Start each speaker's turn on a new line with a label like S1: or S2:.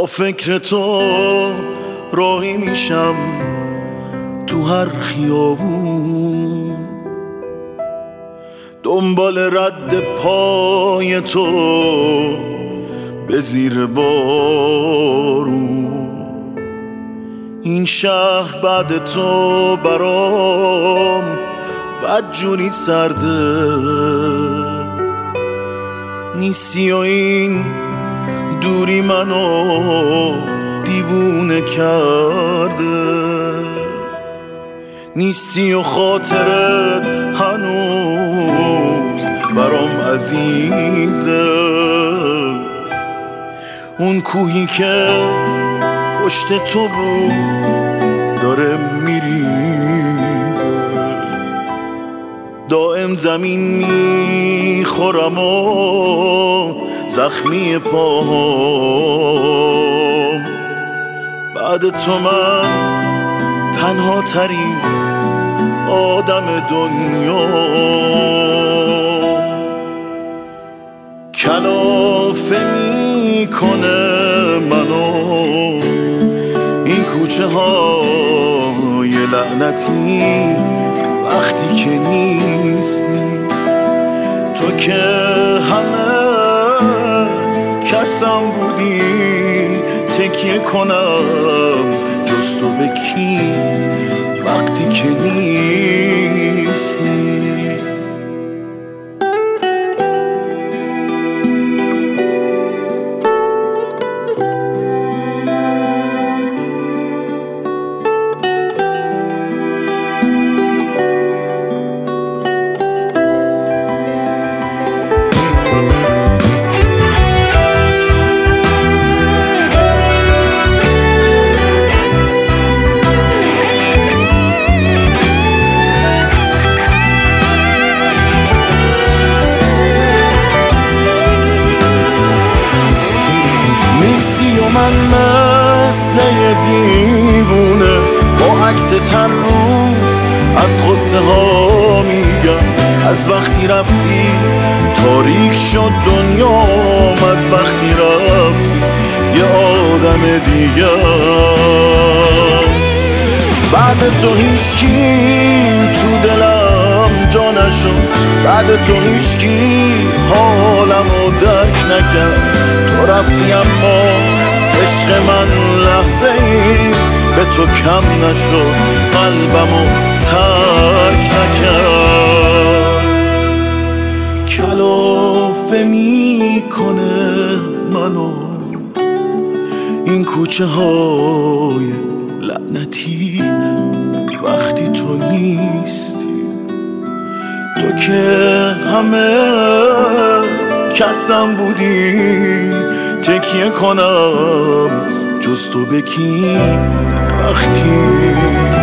S1: فکر تو راهی میشم تو هر خیابون، دنبال رد پای تو به زیر بارون. این شهر بعد تو برام بدجوری سرده، نیستی و این دوری منو دیوونه کرده، نیستی و خاطرت هنوز برام عزیزه. اون کوهی که پشت تو بود داره میریزه، دائم زمین میخورم و زخمی پاهام. بعد تو من تنها ترین آدم دنیا. کلافه میکنه منو این کوچه های لعنتی وقتی که نیستی تو، که همه کسم بودی تکیه کنم جز تو به کی وقتی که نیستی. من مثل یه دیوونه با عکس تن روز از غصه ها میگم، از وقتی رفتی تاریک شد دنیام، از وقتی رفتی یه آدم دیگه. بعد تو هیچکی تو دلم جا نشد، بعد تو هیچکی حالمو درک نکرد. تو رفتی اما عشق من لحظه ای به تو کم نشد، قلبمو ترک نکرد. کلافه میکنه منو این کوچه های لعنتی وقتی تو نیستی، تو که همه کسم بودی تکیه کنم جز تو به کی وقتی